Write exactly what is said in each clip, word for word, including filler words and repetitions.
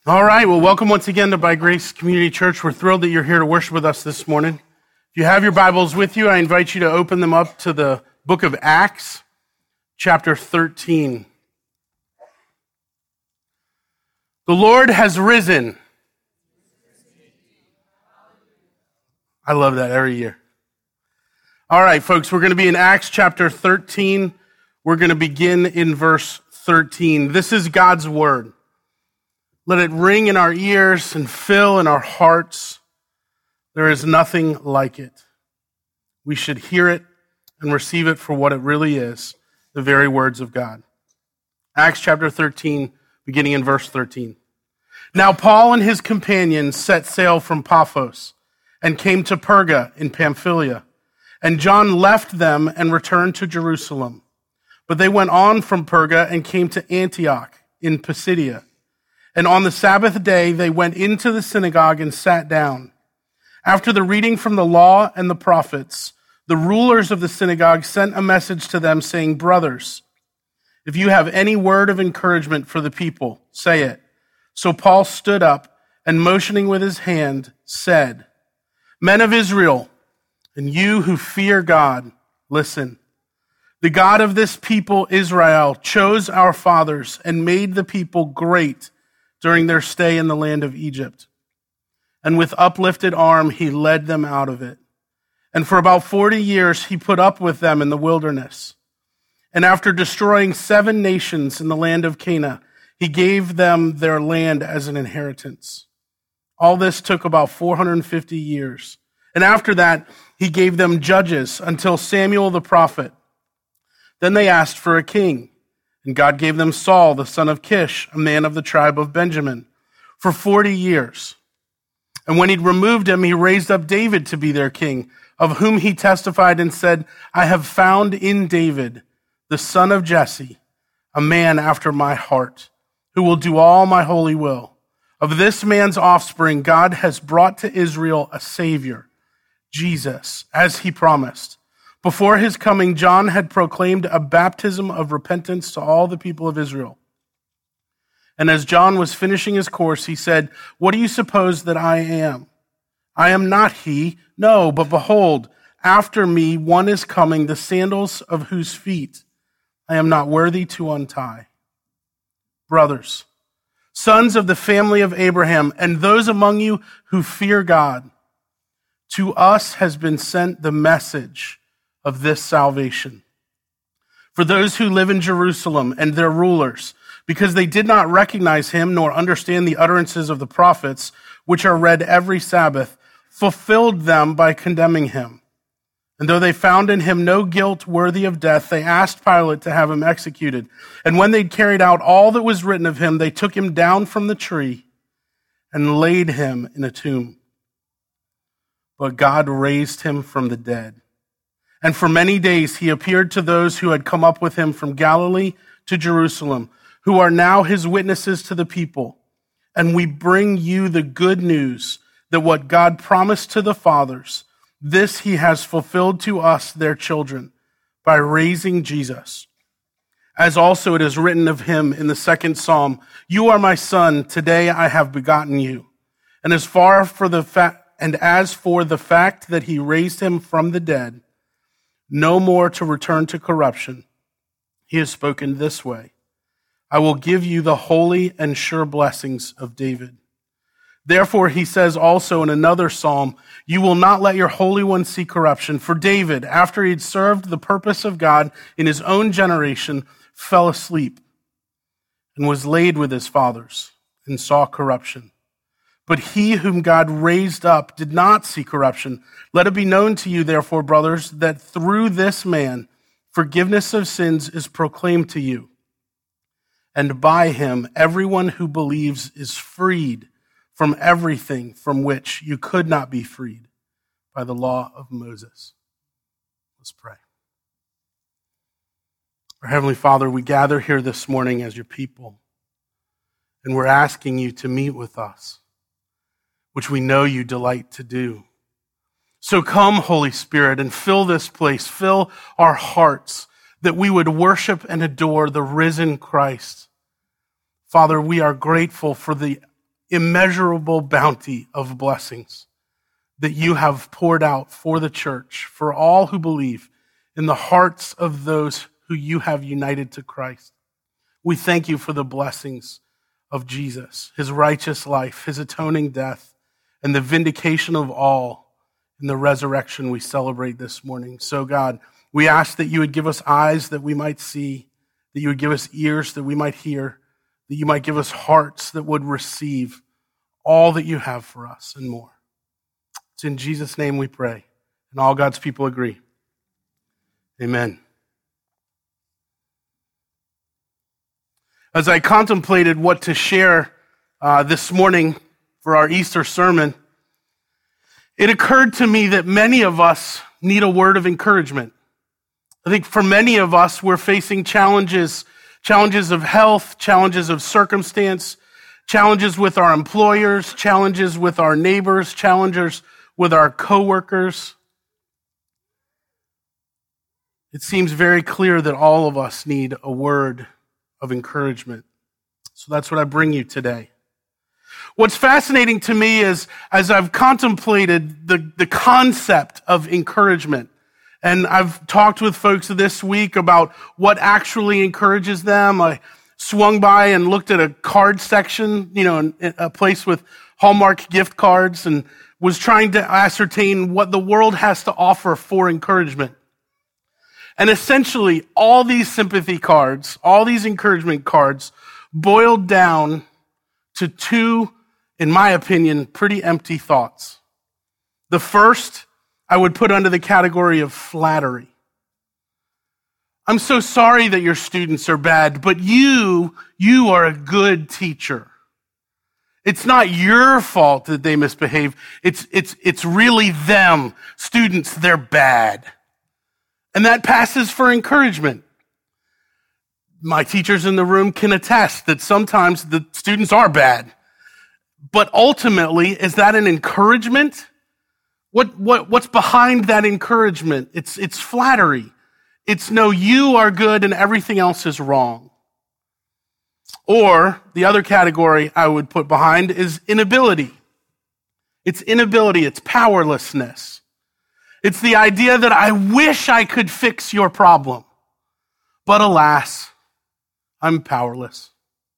All right, well, welcome once again to By Grace Community Church. We're thrilled that you're here to worship with us this morning. If you have your Bibles with you, I invite you to open them up to the book of Acts, chapter thirteen. The Lord has risen. I love that every year. All right, folks, we're going to be in Acts chapter thirteen. We're going to begin in verse thirteen. This is God's word. Let it ring in our ears and fill in our hearts. There is nothing like it. We should hear it and receive it for what it really is, the very words of God. Acts chapter thirteen, beginning in verse thirteen. Now Paul and his companions set sail from Paphos and came to Perga in Pamphylia. And John left them and returned to Jerusalem. But they went on from Perga and came to Antioch in Pisidia. And on the Sabbath day, they went into the synagogue and sat down. After the reading from the law and the prophets, the rulers of the synagogue sent a message to them saying, "Brothers, if you have any word of encouragement for the people, say it." So Paul stood up and motioning with his hand said, "Men of Israel, and you who fear God, listen. The God of this people, Israel, chose our fathers and made the people great during their stay in the land of Egypt. And with uplifted arm, he led them out of it. And for about forty years, he put up with them in the wilderness. And after destroying seven nations in the land of Canaan, he gave them their land as an inheritance. All this took about four hundred fifty years. And after that, he gave them judges until Samuel the prophet. Then they asked for a king. And God gave them Saul, the son of Kish, a man of the tribe of Benjamin, for forty years. And when he'd removed him, he raised up David to be their king, of whom he testified and said, I have found in David, the son of Jesse, a man after my heart, who will do all my holy will. Of this man's offspring, God has brought to Israel a Savior, Jesus, as he promised. Before his coming, John had proclaimed a baptism of repentance to all the people of Israel. And as John was finishing his course, he said, What do you suppose that I am? I am not he. No, but behold, after me one is coming, the sandals of whose feet I am not worthy to untie. Brothers, sons of the family of Abraham, and those among you who fear God, to us has been sent the message of this salvation. For those who live in Jerusalem and their rulers, because they did not recognize him nor understand the utterances of the prophets, which are read every Sabbath, fulfilled them by condemning him. And though they found in him no guilt worthy of death, they asked Pilate to have him executed. And when they'd carried out all that was written of him, they took him down from the tree and laid him in a tomb. But God raised him from the dead. And for many days he appeared to those who had come up with him from Galilee to Jerusalem, who are now his witnesses to the people. And we bring you the good news that what God promised to the fathers, this he has fulfilled to us, their children, by raising Jesus. As also it is written of him in the second psalm, You are my son, today I have begotten you. And as far for the fa- and as for the fact that he raised him from the dead, no more to return to corruption, he has spoken this way, I will give you the holy and sure blessings of David. Therefore, he says also in another psalm, You will not let your Holy One see corruption. For David, after he had served the purpose of God in his own generation, fell asleep and was laid with his fathers and saw corruption. But he whom God raised up did not see corruption. Let it be known to you, therefore, brothers, that through this man forgiveness of sins is proclaimed to you. And by him, everyone who believes is freed from everything from which you could not be freed by the law of Moses. Let's pray. Our Heavenly Father, we gather here this morning as your people, and we're asking you to meet with us, which we know you delight to do. So come, Holy Spirit, and fill this place, fill our hearts, that we would worship and adore the risen Christ. Father, we are grateful for the immeasurable bounty of blessings that you have poured out for the church, for all who believe, in the hearts of those who you have united to Christ. We thank you for the blessings of Jesus, his righteous life, his atoning death, and the vindication of all in the resurrection we celebrate this morning. So God, we ask that you would give us eyes that we might see, that you would give us ears that we might hear, that you might give us hearts that would receive all that you have for us and more. It's in Jesus' name we pray, and all God's people agree. Amen. As I contemplated what to share uh, this morning for our Easter sermon, it occurred to me that many of us need a word of encouragement. I think for many of us, we're facing challenges, challenges of health, challenges of circumstance, challenges with our employers, challenges with our neighbors, challenges with our coworkers. It seems very clear that all of us need a word of encouragement. So that's what I bring you today. What's fascinating to me is, as I've contemplated the, the concept of encouragement, and I've talked with folks this week about what actually encourages them. I swung by and looked at a card section, you know, a place with Hallmark gift cards, and was trying to ascertain what the world has to offer for encouragement. And essentially, all these sympathy cards, all these encouragement cards, boiled down to two, in my opinion, pretty empty thoughts. The first, I would put under the category of flattery. I'm so sorry that your students are bad, but you, you are a good teacher. It's not your fault that they misbehave. It's, it's, it's really them. Students, they're bad. And that passes for encouragement. My teachers in the room can attest that sometimes the students are bad. But ultimately, is that an encouragement? What, what, what's behind that encouragement? It's, it's flattery. It's no, you are good and everything else is wrong. Or the other category I would put behind is inability. It's inability, it's powerlessness. It's the idea that I wish I could fix your problem, but alas, I'm powerless.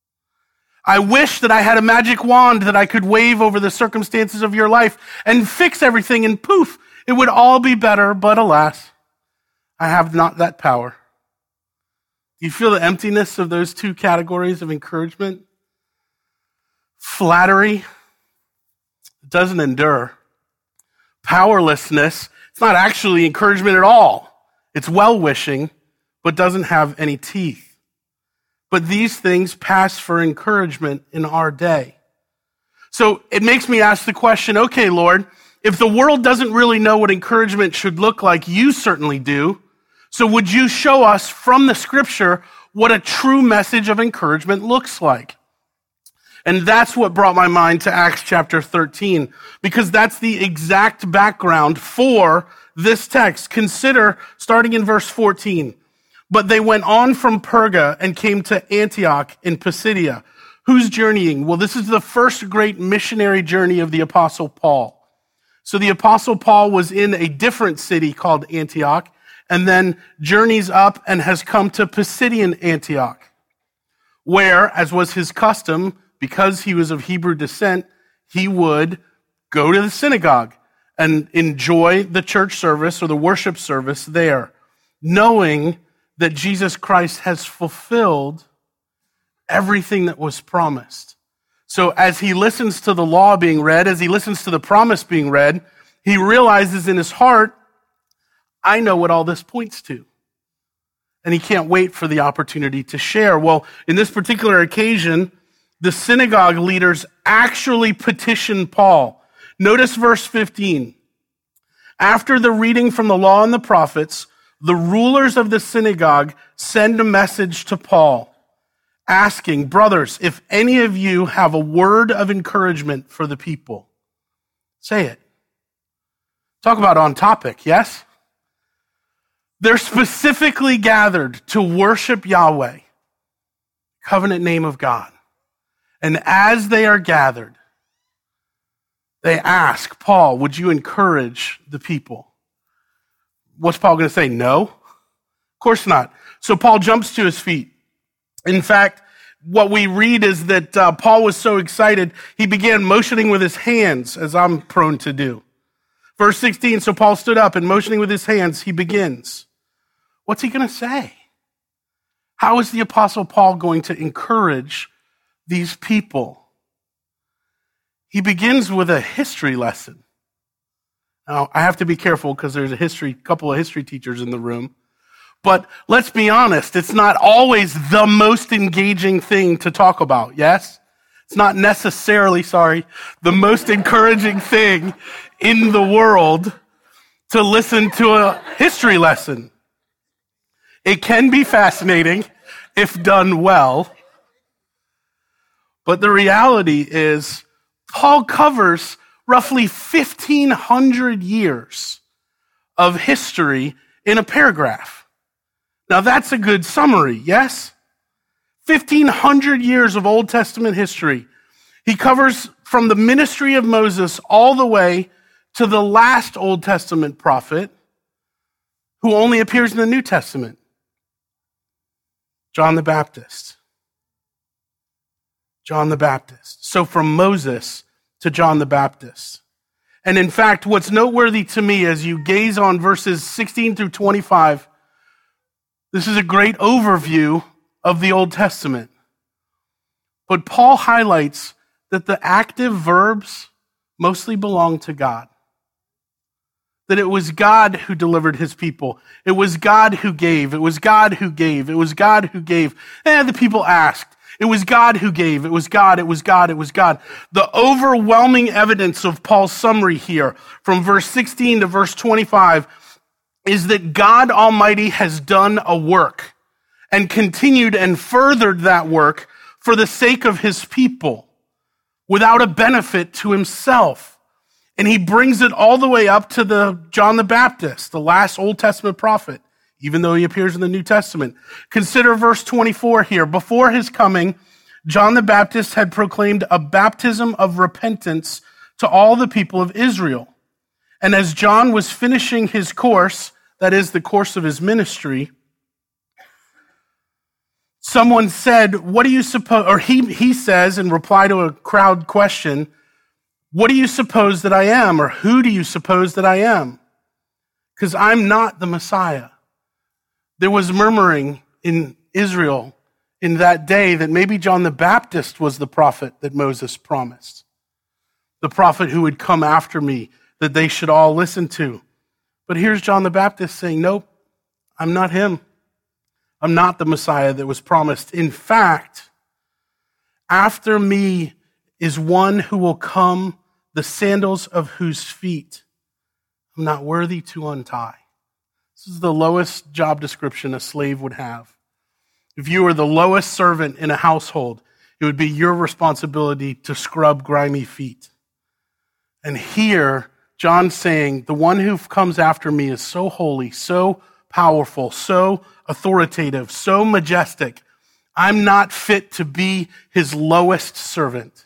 I wish that I had a magic wand that I could wave over the circumstances of your life and fix everything, and poof, it would all be better, but alas, I have not that power. Do you feel the emptiness of those two categories of encouragement? Flattery, it doesn't endure. Powerlessness, it's not actually encouragement at all. It's well-wishing, but doesn't have any teeth. But these things pass for encouragement in our day. So it makes me ask the question, okay, Lord, if the world doesn't really know what encouragement should look like, you certainly do. So would you show us from the scripture what a true message of encouragement looks like? And that's what brought my mind to Acts chapter thirteen, because that's the exact background for this text. Consider, starting in verse fourteen, but they went on from Perga and came to Antioch in Pisidia. Who's journeying? Well, this is the first great missionary journey of the Apostle Paul. So the Apostle Paul was in a different city called Antioch, and then journeys up and has come to Pisidian Antioch, where, as was his custom, because he was of Hebrew descent, he would go to the synagogue and enjoy the church service or the worship service there, knowing that Jesus Christ has fulfilled everything that was promised. So as he listens to the law being read, as he listens to the promise being read, he realizes in his heart, I know what all this points to. And he can't wait for the opportunity to share. Well, in this particular occasion, the synagogue leaders actually petitioned Paul. Notice verse fifteen. After the reading from the law and the prophets, the rulers of the synagogue send a message to Paul, asking, brothers, if any of you have a word of encouragement for the people, say it. Talk about on topic, yes? They're specifically gathered to worship Yahweh, covenant name of God. And as they are gathered, they ask, Paul, would you encourage the people? What's Paul going to say? No? Of course not. So Paul jumps to his feet. In fact, what we read is that uh, Paul was so excited, he began motioning with his hands, as I'm prone to do. Verse sixteen, so Paul stood up and motioning with his hands, he begins. What's he going to say? How is the Apostle Paul going to encourage these people? He begins with a history lesson. Now, I have to be careful because there's a history, couple of history teachers in the room. But let's be honest, it's not always the most engaging thing to talk about, yes? It's not necessarily, sorry, the most encouraging thing in the world to listen to a history lesson. It can be fascinating if done well, but the reality is Paul covers roughly fifteen hundred years of history in a paragraph. Now that's a good summary, yes? fifteen hundred years of Old Testament history. He covers from the ministry of Moses all the way to the last Old Testament prophet who only appears in the New Testament, John the Baptist. John the Baptist. So from Moses to John the Baptist. And in fact, what's noteworthy to me as you gaze on verses sixteen through twenty-five, this is a great overview of the Old Testament. But Paul highlights that the active verbs mostly belong to God. That it was God who delivered his people. It was God who gave. It was God who gave. It was God who gave. And the people asked. It was God who gave. It was God. It was God. It was God. The overwhelming evidence of Paul's summary here from verse sixteen to verse twenty-five is that God Almighty has done a work and continued and furthered that work for the sake of his people without a benefit to himself. And he brings it all the way up to the John the Baptist, the last Old Testament prophet, even though he appears in the New Testament. Consider verse twenty-four here. Before his coming, John the Baptist had proclaimed a baptism of repentance to all the people of Israel. And as John was finishing his course, that is the course of his ministry, someone said, what do you suppose, or he, he says in reply to a crowd question, what do you suppose that I am? Or who do you suppose that I am? Because I'm not the Messiah. There was murmuring in Israel in that day that maybe John the Baptist was the prophet that Moses promised. The prophet who would come after me, that they should all listen to. But here's John the Baptist saying, nope, I'm not him. I'm not the Messiah that was promised. In fact, after me is one who will come, the sandals of whose feet I'm not worthy to untie. This is the lowest job description a slave would have. If you were the lowest servant in a household, it would be your responsibility to scrub grimy feet. And here, John's saying, the one who comes after me is so holy, so powerful, so authoritative, so majestic. I'm not fit to be his lowest servant.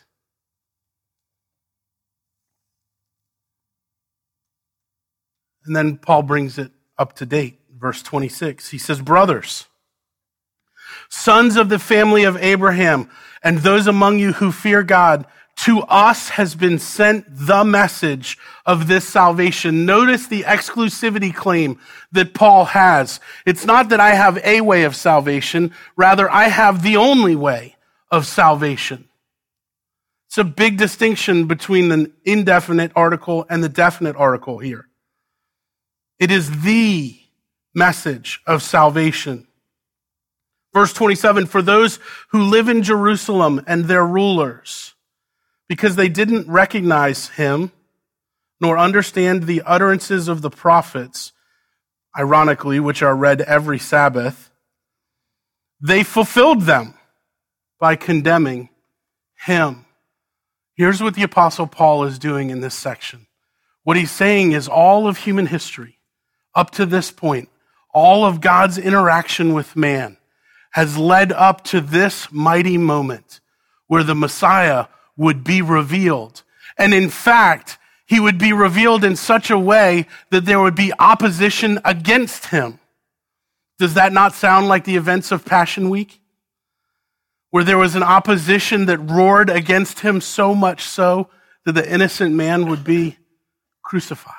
And then Paul brings it up to date, verse twenty-six. He says, brothers, sons of the family of Abraham, and those among you who fear God, to us has been sent the message of this salvation. Notice the exclusivity claim that Paul has. It's not that I have a way of salvation, rather I have the only way of salvation. It's a big distinction between the indefinite article and the definite article here. It is the message of salvation. Verse twenty-seven, for those who live in Jerusalem and their rulers, because they didn't recognize him, nor understand the utterances of the prophets, ironically, which are read every Sabbath, they fulfilled them by condemning him. Here's what the Apostle Paul is doing in this section. What he's saying is all of human history, up to this point, all of God's interaction with man has led up to this mighty moment where the Messiah would be revealed. And in fact, he would be revealed in such a way that there would be opposition against him. Does that not sound like the events of Passion Week? Where there was an opposition that roared against him so much so that the innocent man would be crucified.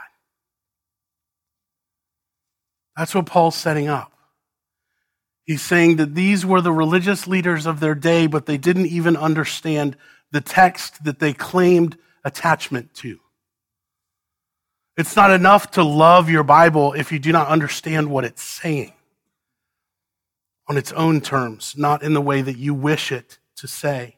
That's what Paul's setting up. He's saying that these were the religious leaders of their day, but they didn't even understand the text that they claimed attachment to. It's not enough to love your Bible if you do not understand what it's saying on its own terms, not in the way that you wish it to say.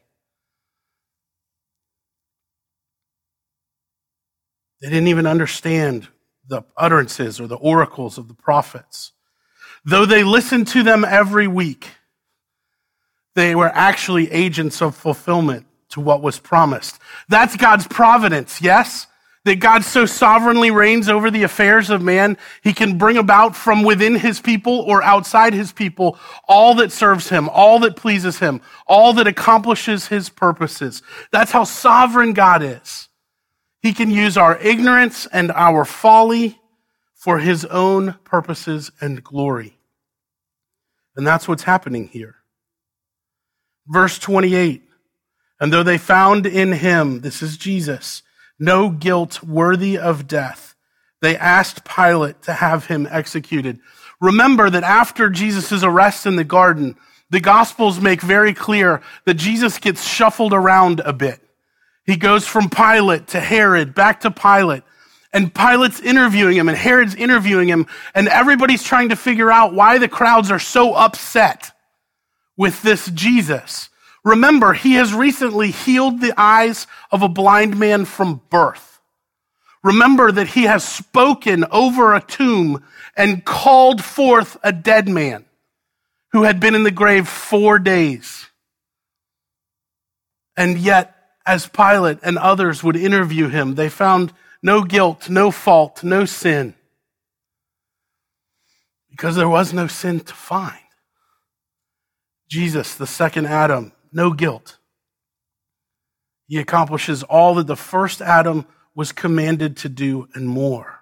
They didn't even understand the utterances or the oracles of the prophets. Though they listened to them every week, they were actually agents of fulfillment to what was promised. That's God's providence, yes? That God so sovereignly reigns over the affairs of man, he can bring about from within his people or outside his people all that serves him, all that pleases him, all that accomplishes his purposes. That's how sovereign God is. He can use our ignorance and our folly for his own purposes and glory. And that's what's happening here. Verse twenty-eight, and though they found in him, this is Jesus, no guilt worthy of death, they asked Pilate to have him executed. Remember that after Jesus' arrest in the garden, the Gospels make very clear that Jesus gets shuffled around a bit. He goes from Pilate to Herod, back to Pilate, and Pilate's interviewing him, and Herod's interviewing him, and everybody's trying to figure out why the crowds are so upset with this Jesus. Remember, he has recently healed the eyes of a blind man from birth. Remember that he has spoken over a tomb and called forth a dead man who had been in the grave four days. And yet, as Pilate and others would interview him, they found no guilt, no fault, no sin, because there was no sin to find. Jesus, the second Adam, no guilt. He accomplishes all that the first Adam was commanded to do and more.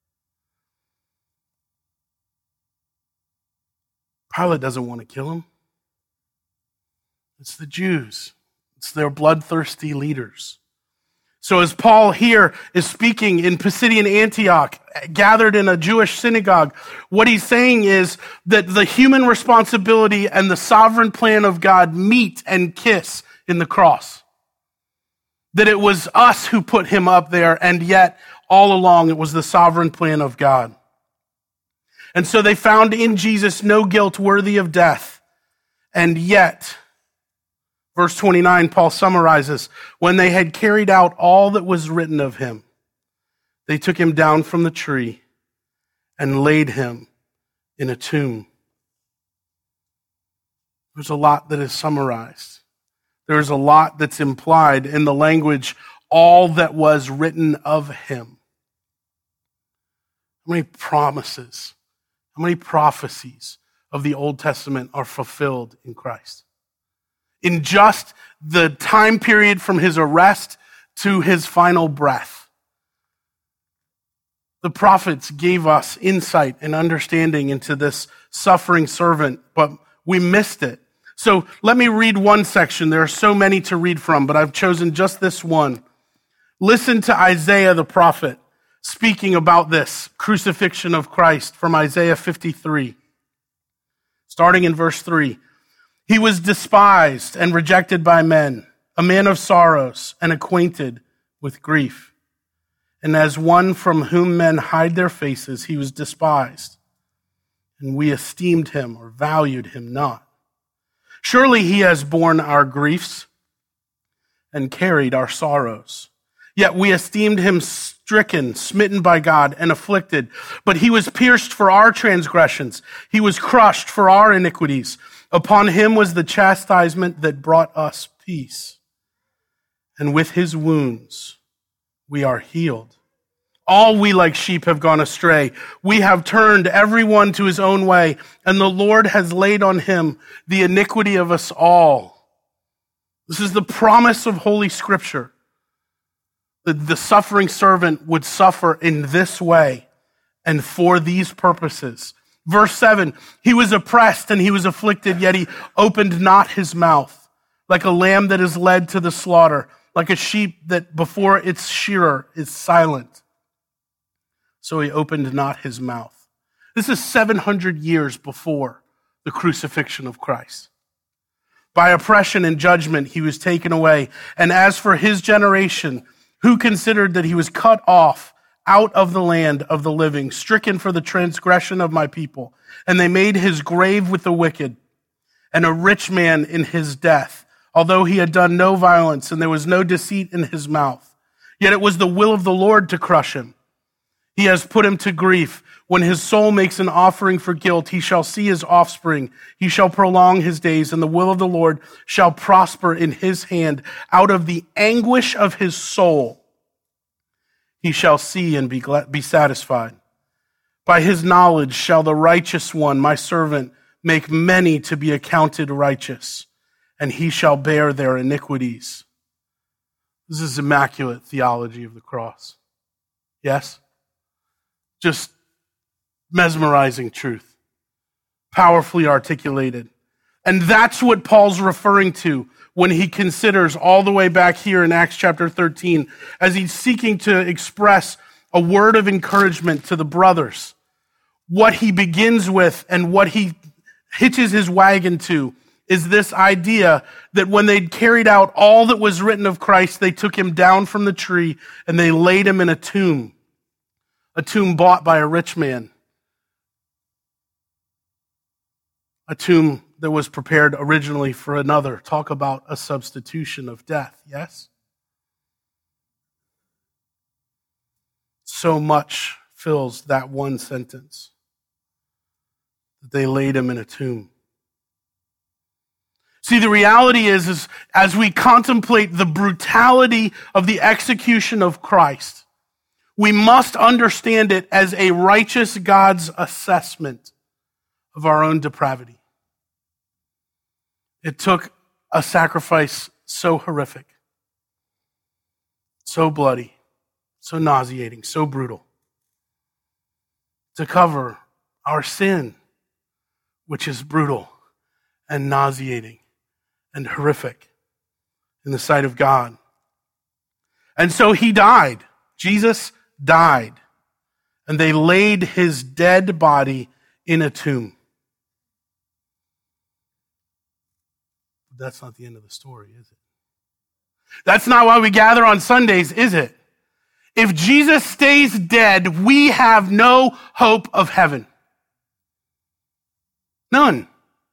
Pilate doesn't want to kill him. It's the Jews. It's their bloodthirsty leaders. So as Paul here is speaking in Pisidian Antioch, gathered in a Jewish synagogue, what he's saying is that the human responsibility and the sovereign plan of God meet and kiss in the cross. That it was us who put him up there, and yet all along it was the sovereign plan of God. And so they found in Jesus no guilt worthy of death, and yet, verse twenty-nine, Paul summarizes, when they had carried out all that was written of him, they took him down from the tree and laid him in a tomb. There's a lot that is summarized. There's a lot that's implied in the language, all that was written of him. How many promises, how many prophecies of the Old Testament are fulfilled in Christ? In just the time period from his arrest to his final breath. The prophets gave us insight and understanding into this suffering servant, but we missed it. So let me read one section. There are so many to read from, but I've chosen just this one. Listen to Isaiah the prophet speaking about this crucifixion of Christ from Isaiah fifty-three, starting in verse three. He was despised and rejected by men, a man of sorrows and acquainted with grief. And as one from whom men hide their faces, he was despised, and we esteemed him or valued him not. Surely he has borne our griefs and carried our sorrows. Yet we esteemed him stricken, smitten by God, and afflicted. But he was pierced for our transgressions. He was crushed for our iniquities. Upon him was the chastisement that brought us peace. And with his wounds we are healed. All we like sheep have gone astray. We have turned every one to his own way, and the Lord has laid on him the iniquity of us all. This is the promise of Holy Scripture. That the suffering servant would suffer in this way and for these purposes. Verse seven, he was oppressed and he was afflicted, yet he opened not his mouth. Like a lamb that is led to the slaughter, like a sheep that before its shearer is silent. So he opened not his mouth. This is seven hundred years before the crucifixion of Christ. By oppression and judgment he was taken away. And as for his generation, who considered that he was cut off out of the land of the living, stricken for the transgression of my people. And they made his grave with the wicked, and a rich man in his death, although he had done no violence, and there was no deceit in his mouth. Yet it was the will of the Lord to crush him. He has put him to grief. When his soul makes an offering for guilt, he shall see his offspring. He shall prolong his days, and the will of the Lord shall prosper in his hand. Out of the anguish of his soul, he shall see and be glad, be satisfied. By his knowledge shall the righteous one, my servant, make many to be accounted righteous, and he shall bear their iniquities. This is immaculate theology of the cross. Yes? Just mesmerizing truth, powerfully articulated. And that's what Paul's referring to when he considers all the way back here in Acts chapter thirteen, as he's seeking to express a word of encouragement to the brothers. What he begins with and what he hitches his wagon to is this idea that when they'd carried out all that was written of Christ, they took him down from the tree and they laid him in a tomb, a tomb bought by a rich man. A tomb that was prepared originally for another. Talk about a substitution of death, yes? So much fills that one sentence that they laid him in a tomb. See, the reality is, is as we contemplate the brutality of the execution of Christ, we must understand it as a righteous God's assessment of our own depravity. It took a sacrifice so horrific, so bloody, so nauseating, so brutal, to cover our sin, which is brutal and nauseating and horrific in the sight of God. And so he died. Jesus died. And they laid his dead body in a tomb. That's not the end of the story, is it? That's not why we gather on Sundays, is it? If Jesus stays dead, we have no hope of heaven. None.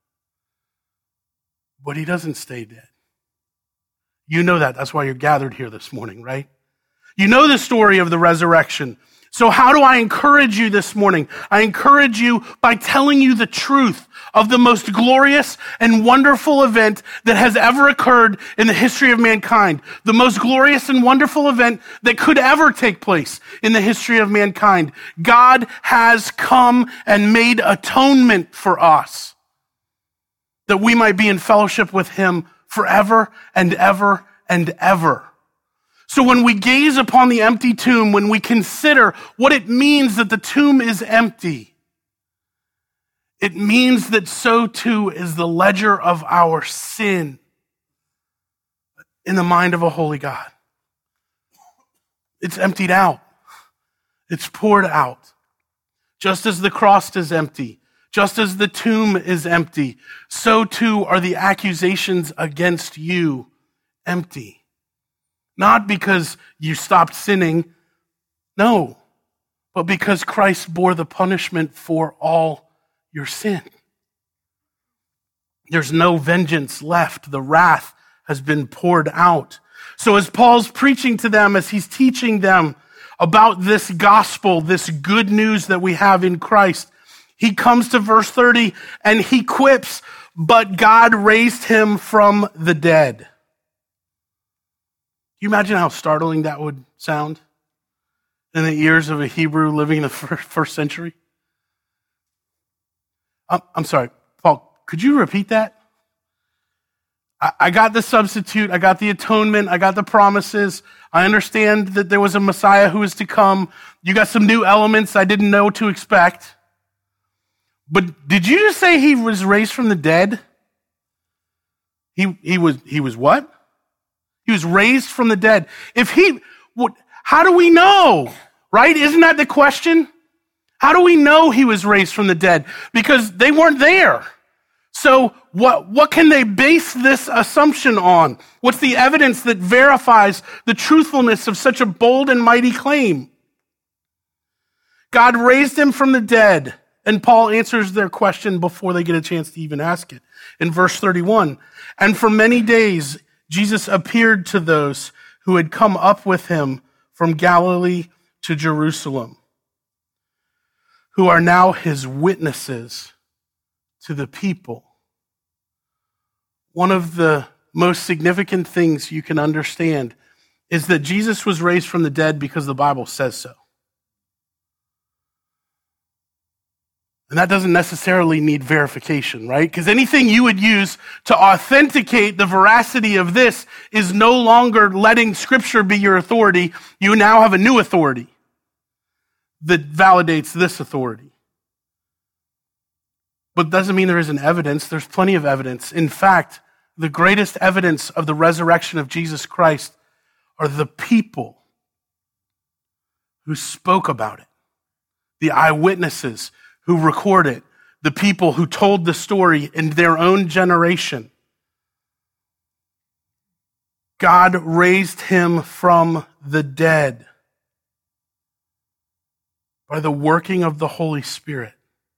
But he doesn't stay dead. You know that. That's why you're gathered here this morning, right? You know the story of the resurrection. So how do I encourage you this morning? I encourage you by telling you the truth of the most glorious and wonderful event that has ever occurred in the history of mankind. The most glorious and wonderful event that could ever take place in the history of mankind. God has come and made atonement for us, that we might be in fellowship with him forever and ever and ever. So when we gaze upon the empty tomb, when we consider what it means that the tomb is empty, it means that so too is the ledger of our sin in the mind of a holy God. It's emptied out. It's poured out. Just as the cross is empty, just as the tomb is empty, so too are the accusations against you empty. Not because you stopped sinning, no, but because Christ bore the punishment for all your sin. There's no vengeance left. The wrath has been poured out. So as Paul's preaching to them, as he's teaching them about this gospel, this good news that we have in Christ, he comes to verse thirty and he quips, but God raised him from the dead. Can you imagine how startling that would sound in the ears of a Hebrew living in the first century? I'm sorry, Paul, could you repeat that? I, I got the substitute, I got the atonement, I got the promises. I understand that there was a Messiah who was to come. You got some new elements I didn't know to expect. But did you just say he was raised from the dead? He, he was, he was what? He was raised from the dead. If he, what, how do we know? Right? Isn't that the question? How do we know he was raised from the dead? Because they weren't there. So what, what can they base this assumption on? What's the evidence that verifies the truthfulness of such a bold and mighty claim? God raised him from the dead, and Paul answers their question before they get a chance to even ask it. In verse thirty-one, and for many days Jesus appeared to those who had come up with him from Galilee to Jerusalem, who are now his witnesses to the people. One of the most significant things you can understand is that Jesus was raised from the dead because the Bible says so. And that doesn't necessarily need verification, right? Because anything you would use to authenticate the veracity of this is no longer letting Scripture be your authority. You now have a new authority that validates this authority. But doesn't mean there isn't evidence. There's plenty of evidence. In fact, the greatest evidence of the resurrection of Jesus Christ are the people who spoke about it, the eyewitnesses who record it, the people who told the story in their own generation. God raised him from the dead by the working of the Holy Spirit.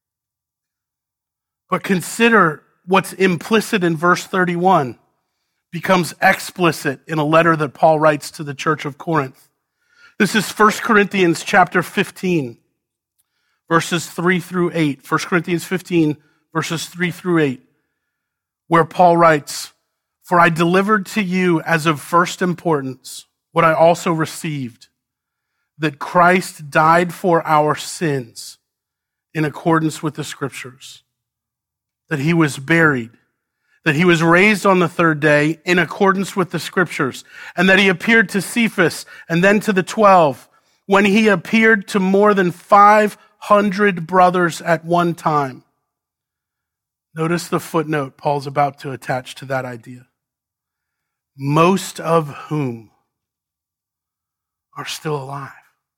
But consider what's implicit in verse thirty-one becomes explicit in a letter that Paul writes to the church of Corinth. This is First Corinthians chapter fifteen, verses three through eight. First Corinthians fifteen, verses three through eight, where Paul writes, "For I delivered to you as of first importance what I also received, that Christ died for our sins in accordance with the Scriptures, that he was buried, that he was raised on the third day in accordance with the Scriptures, and that he appeared to Cephas and then to the twelve, when he appeared to more than five hundred brothers at one time." Notice the footnote Paul's about to attach to that idea. Most of whom are still alive.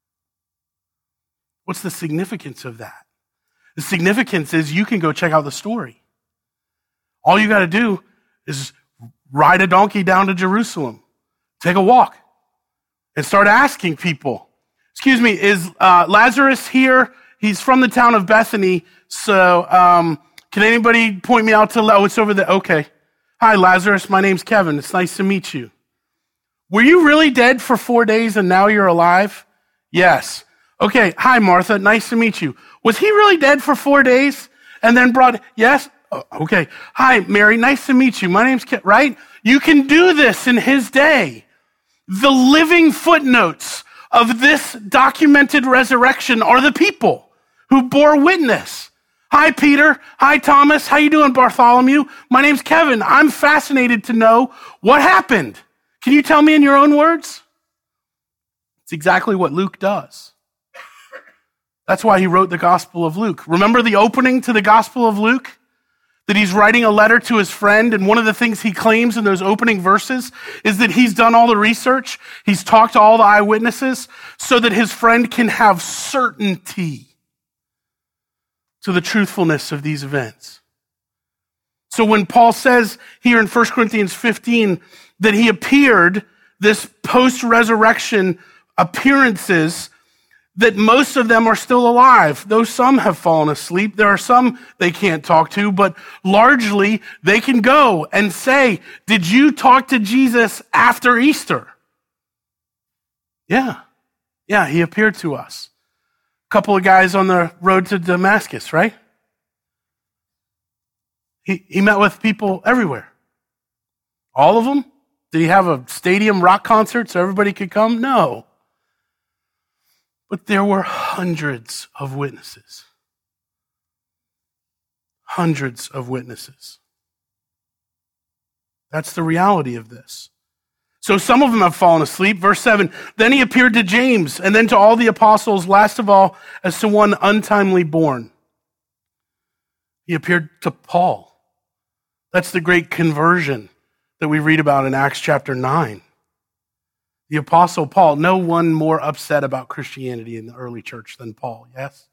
What's the significance of that? The significance is you can go check out the story. All you got to do is ride a donkey down to Jerusalem, take a walk, and start asking people, excuse me, is uh, Lazarus here? He's from the town of Bethany, so um, can anybody point me out to, oh, it's over there. Okay. Hi, Lazarus, my name's Kevin. It's nice to meet you. Were you really dead for four days and now you're alive? Yes. Okay. Hi, Martha. Nice to meet you. Was he really dead for four days and then brought, yes? Oh, okay. Hi, Mary. Nice to meet you. My name's Kevin, right? You can do this in his day. The living footnotes of this documented resurrection are the people who bore witness. Hi, Peter. Hi, Thomas. How you doing, Bartholomew? My name's Kevin. I'm fascinated to know what happened. Can you tell me in your own words? It's exactly what Luke does. That's why he wrote the Gospel of Luke. Remember the opening to the Gospel of Luke? That he's writing a letter to his friend, and one of the things he claims in those opening verses is that he's done all the research, he's talked to all the eyewitnesses, so that his friend can have certainty to the truthfulness of these events. So when Paul says here in First Corinthians fifteen that he appeared, this post-resurrection appearances, that most of them are still alive. Though some have fallen asleep, there are some they can't talk to, but largely they can go and say, did you talk to Jesus after Easter? Yeah. Yeah, he appeared to us. A couple of guys on the road to Damascus, right? He, he met with people everywhere. All of them? Did he have a stadium rock concert so everybody could come? No. But there were hundreds of witnesses. Hundreds of witnesses. That's the reality of this. So some of them have fallen asleep. Verse seven, then he appeared to James and then to all the apostles, last of all, as to one untimely born. He appeared to Paul. That's the great conversion that we read about in Acts chapter nine. The apostle Paul, no one more upset about Christianity in the early church than Paul, yes?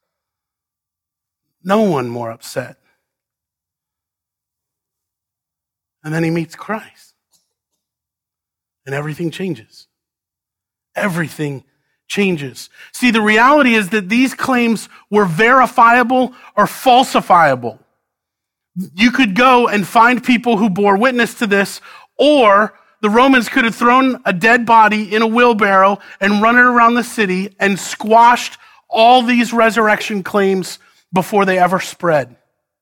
No one more upset. And then he meets Christ. And everything changes. Everything changes. See, the reality is that these claims were verifiable or falsifiable. You could go and find people who bore witness to this, or the Romans could have thrown a dead body in a wheelbarrow and run it around the city and squashed all these resurrection claims before they ever spread.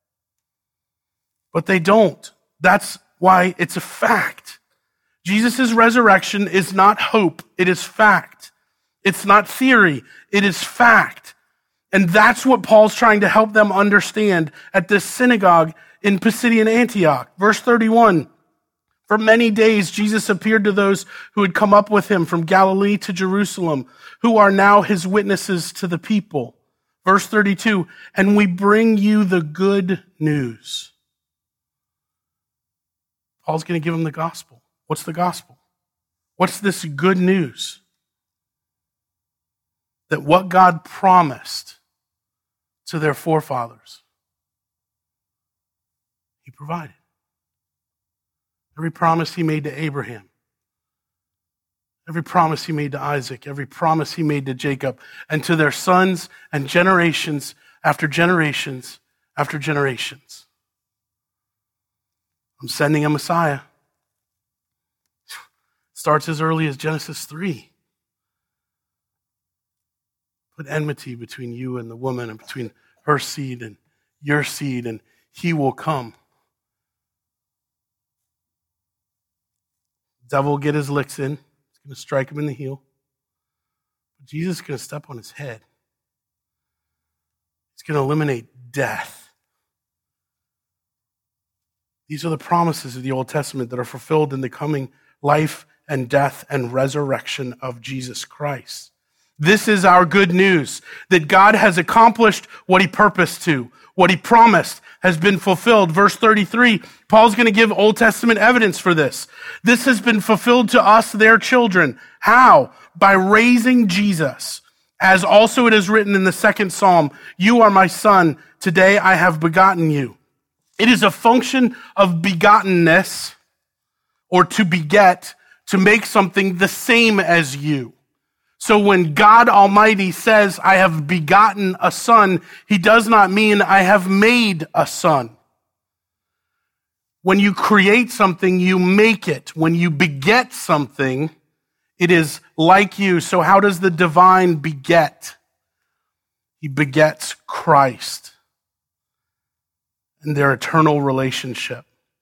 But they don't. That's why it's a fact. Jesus' resurrection is not hope, it is fact. It's not theory, it is fact. And that's what Paul's trying to help them understand at this synagogue in Pisidian Antioch. Verse thirty-one, for many days Jesus appeared to those who had come up with him from Galilee to Jerusalem, who are now his witnesses to the people. Verse thirty-two, and we bring you the good news. Paul's going to give them the gospel. What's the gospel? What's this good news? That what God promised to their forefathers, he provided. Every promise he made to Abraham, every promise he made to Isaac, every promise he made to Jacob, and to their sons and generations after generations after generations. I'm sending a Messiah. Starts as early as Genesis three. Put enmity between you and the woman, and between her seed and your seed, and he will come. The devil will get his licks in. He's going to strike him in the heel. But Jesus is going to step on his head. He's going to eliminate death. These are the promises of the Old Testament that are fulfilled in the coming life and death and resurrection of Jesus Christ. This is our good news, that God has accomplished what he purposed to. What he promised has been fulfilled. Verse thirty-three, Paul's going to give Old Testament evidence for this. This has been fulfilled to us, their children. How? By raising Jesus. As also it is written in the second Psalm, you are my son, today I have begotten you. It is a function of begottenness, or to beget, to make something the same as you. So when God Almighty says, I have begotten a son, he does not mean I have made a son. When you create something, you make it. When you beget something, it is like you. So how does the divine beget? He begets Christ and their eternal relationship.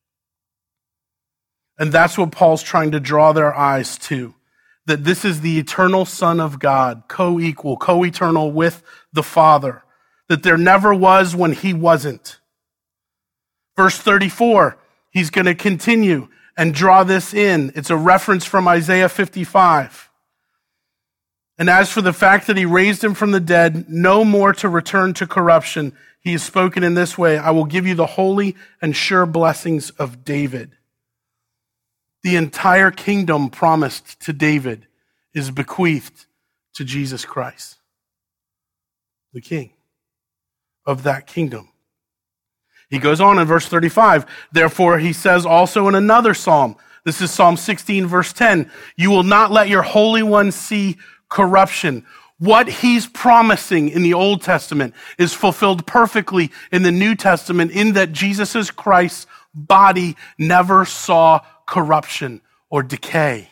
And that's what Paul's trying to draw their eyes to, that this is the eternal Son of God, co-equal, co-eternal with the Father, that there never was when he wasn't. Verse thirty-four, he's going to continue and draw this in. It's a reference from Isaiah fifty-five. And as for the fact that he raised him from the dead, no more to return to corruption, he has spoken in this way, I will give you the holy and sure blessings of David. The entire kingdom promised to David is bequeathed to Jesus Christ, the king of that kingdom. He goes on in verse thirty-five, therefore he says also in another psalm, this is Psalm sixteen verse ten, you will not let your Holy One see corruption. What he's promising in the Old Testament is fulfilled perfectly in the New Testament, in that Jesus Christ's body never saw corruption or decay.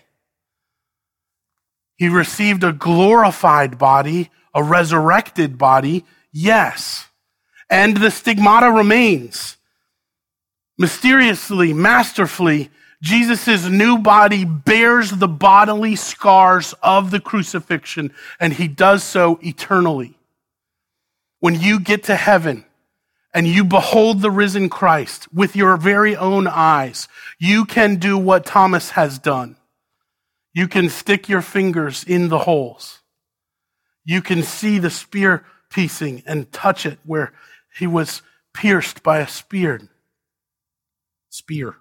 He received a glorified body, a resurrected body, yes. And the stigmata remains. Mysteriously, masterfully, Jesus' new body bears the bodily scars of the crucifixion, and he does so eternally. When you get to heaven and you behold the risen Christ with your very own eyes, you can do what Thomas has done. You can stick your fingers in the holes. You can see the spear piecing and touch it where he was pierced by a spear. Spear.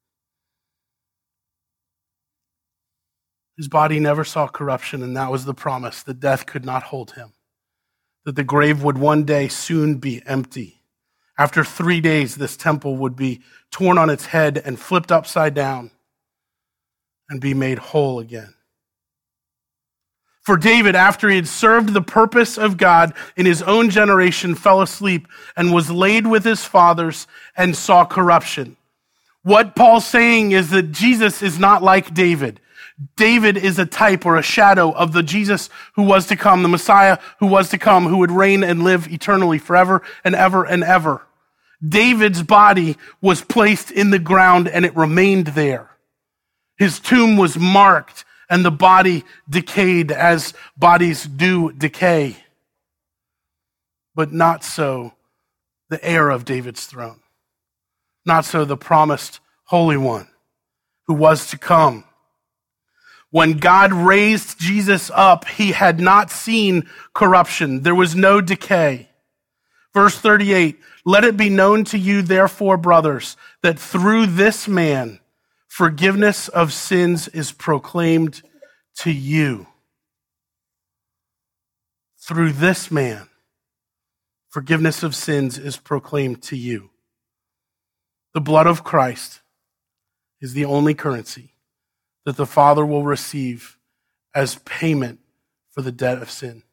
His body never saw corruption, and that was the promise, that death could not hold him, that the grave would one day soon be empty. After three days, this temple would be torn on its head and flipped upside down and be made whole again. For David, after he had served the purpose of God in his own generation, fell asleep and was laid with his fathers and saw corruption. What Paul's saying is that Jesus is not like David. David is a type or a shadow of the Jesus who was to come, the Messiah who was to come, who would reign and live eternally forever and ever and ever. David's body was placed in the ground and it remained there. His tomb was marked and the body decayed as bodies do decay. But not so the heir of David's throne. Not so the promised Holy One who was to come. When God raised Jesus up, he had not seen corruption. There was no decay. Verse thirty-eight, let it be known to you, therefore, brothers, that through this man, forgiveness of sins is proclaimed to you. Through this man, forgiveness of sins is proclaimed to you. The blood of Christ is the only currency that the Father will receive as payment for the debt of sin.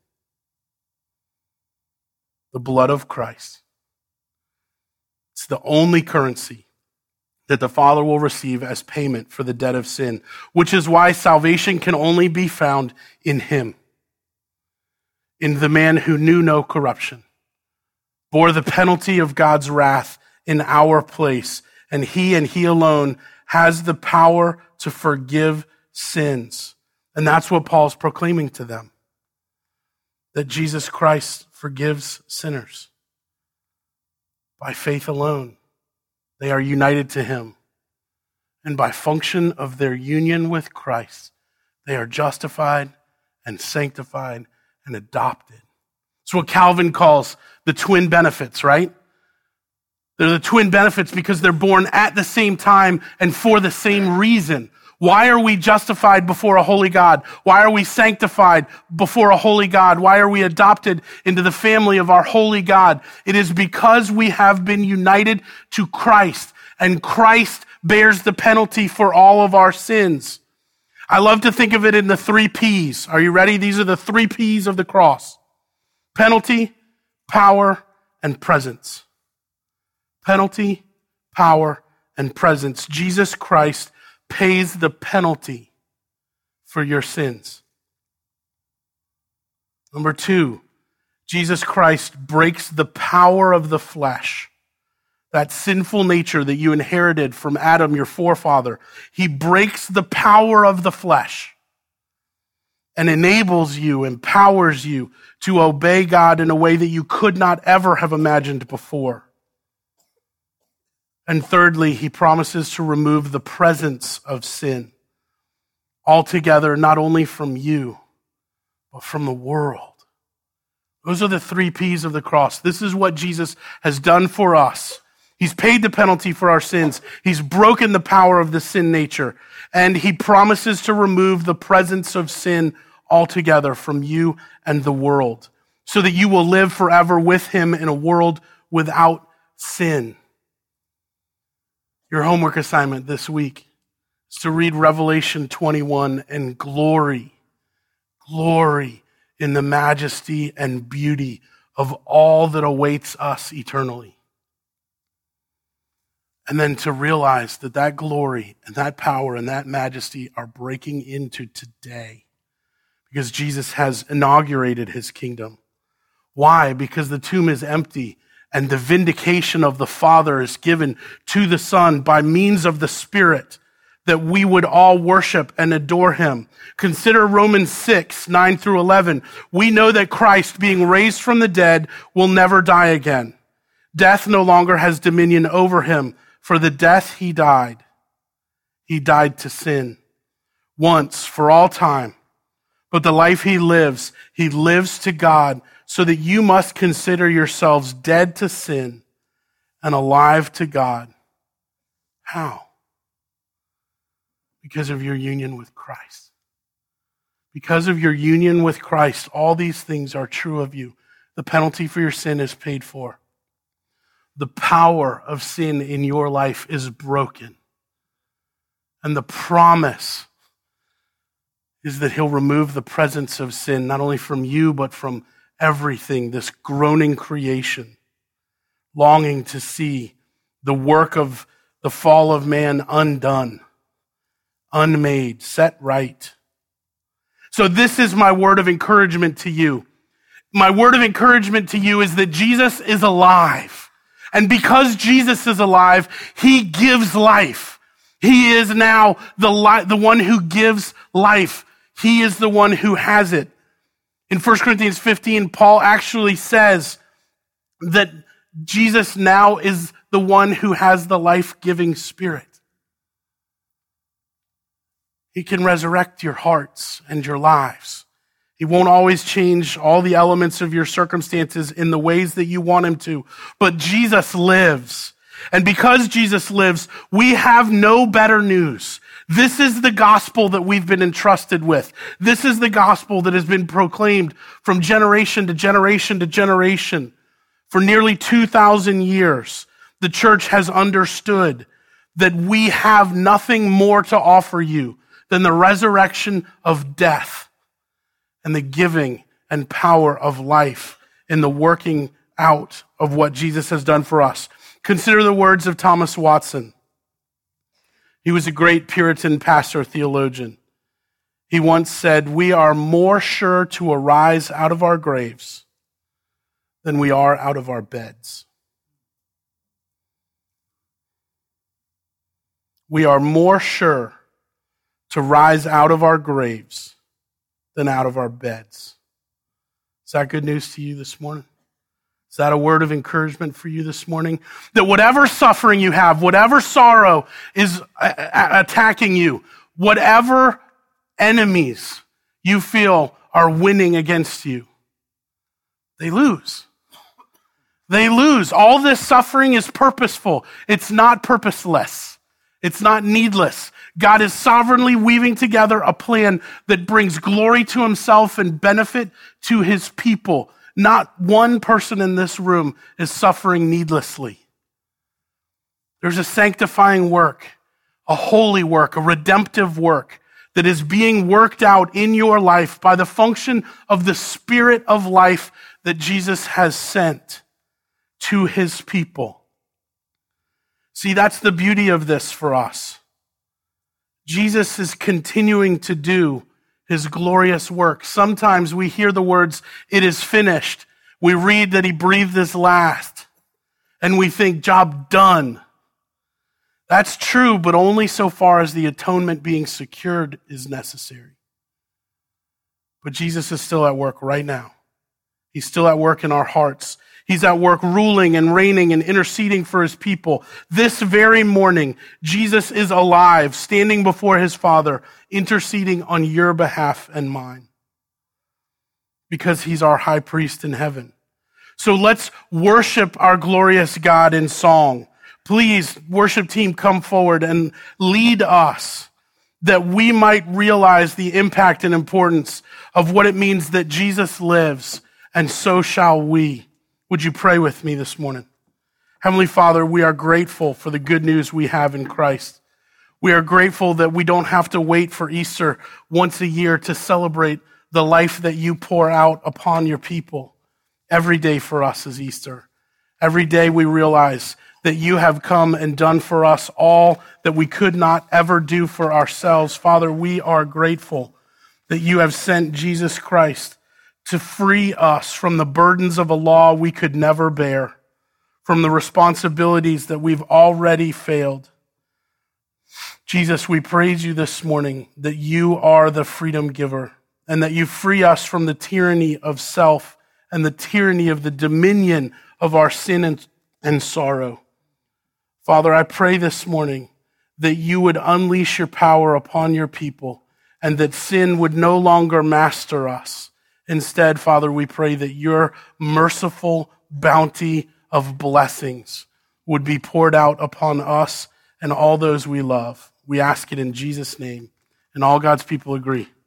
The blood of Christ. It's the only currency that the Father will receive as payment for the debt of sin, which is why salvation can only be found in him, in the man who knew no corruption, bore the penalty of God's wrath in our place, and he and he alone has the power to forgive sins. And that's what Paul's proclaiming to them, that Jesus Christ forgives sinners. By faith alone, they are united to him. And by function of their union with Christ, they are justified and sanctified and adopted. It's what Calvin calls the twin benefits, right? They're the twin benefits because they're born at the same time and for the same reason. Why are we justified before a holy God? Why are we sanctified before a holy God? Why are we adopted into the family of our holy God? It is because we have been united to Christ, and Christ bears the penalty for all of our sins. I love to think of it in the three P's. Are you ready? These are the three P's of the cross. Penalty, power, and presence. Penalty, power, and presence. Jesus Christ pays the penalty for your sins. Number two, Jesus Christ breaks the power of the flesh, that sinful nature that you inherited from Adam, your forefather. He breaks the power of the flesh and enables you, empowers you to obey God in a way that you could not ever have imagined before. And thirdly, he promises to remove the presence of sin altogether, not only from you, but from the world. Those are the three P's of the cross. This is what Jesus has done for us. He's paid the penalty for our sins. He's broken the power of the sin nature. And he promises to remove the presence of sin altogether from you and the world, so that you will live forever with him in a world without sin. Your homework assignment this week is to read Revelation twenty-one and glory, glory in the majesty and beauty of all that awaits us eternally. And then to realize that that glory and that power and that majesty are breaking into today because Jesus has inaugurated his kingdom. Why? Because the tomb is empty and the vindication of the Father is given to the Son by means of the Spirit, that we would all worship and adore him. Consider Romans six, nine through eleven. We know that Christ, being raised from the dead, will never die again. Death no longer has dominion over him. For the death he died, he died to sin once for all time. But the life he lives, he lives to God, so that you must consider yourselves dead to sin and alive to God. How? Because of your union with Christ. Because of your union with Christ, all these things are true of you. The penalty for your sin is paid for. The power of sin in your life is broken. And the promise is that he'll remove the presence of sin, not only from you, but from everything, this groaning creation, longing to see the work of the fall of man undone, unmade, set right. So this is my word of encouragement to you. My word of encouragement to you is that Jesus is alive. And because Jesus is alive, he gives life. He is now the li- the one who gives life. He is the one who has it. In First Corinthians fifteen, Paul actually says that Jesus now is the one who has the life-giving Spirit. He can resurrect your hearts and your lives. He won't always change all the elements of your circumstances in the ways that you want him to, but Jesus lives. And because Jesus lives, we have no better news. This is the gospel that we've been entrusted with. This is the gospel that has been proclaimed from generation to generation to generation. For nearly two thousand years, the church has understood that we have nothing more to offer you than the resurrection of death and the giving and power of life in the working out of what Jesus has done for us. Consider the words of Thomas Watson. He was a great Puritan pastor theologian. He once said, "We are more sure to arise out of our graves than we are out of our beds." We are more sure to rise out of our graves than out of our beds. Is that good news to you this morning? Is that a word of encouragement for you this morning? That whatever suffering you have, whatever sorrow is attacking you, whatever enemies you feel are winning against you, they lose. They lose. All this suffering is purposeful. It's not purposeless. It's not needless. God is sovereignly weaving together a plan that brings glory to himself and benefit to his people. Not one person in this room is suffering needlessly. There's a sanctifying work, a holy work, a redemptive work that is being worked out in your life by the function of the Spirit of life that Jesus has sent to his people. See, that's the beauty of this for us. Jesus is continuing to do his glorious work. Sometimes we hear the words, "It is finished." We read that he breathed his last, and we think, job done. That's true, but only so far as the atonement being secured is necessary. But Jesus is still at work right now. He's still at work in our hearts. He's at work ruling and reigning and interceding for his people. This very morning, Jesus is alive, standing before his Father, interceding on your behalf and mine. Because he's our high priest in heaven. So let's worship our glorious God in song. Please, worship team, come forward and lead us that we might realize the impact and importance of what it means that Jesus lives, and so shall we. Would you pray with me this morning? Heavenly Father, we are grateful for the good news we have in Christ. We are grateful that we don't have to wait for Easter once a year to celebrate the life that you pour out upon your people. Every day for us is Easter. Every day we realize that you have come and done for us all that we could not ever do for ourselves. Father, we are grateful that you have sent Jesus Christ to free us from the burdens of a law we could never bear, from the responsibilities that we've already failed. Jesus, we praise you this morning that you are the freedom giver and that you free us from the tyranny of self and the tyranny of the dominion of our sin and, and sorrow. Father, I pray this morning that you would unleash your power upon your people and that sin would no longer master us. Instead, Father, we pray that your merciful bounty of blessings would be poured out upon us and all those we love. We ask it in Jesus' name. And all God's people agree.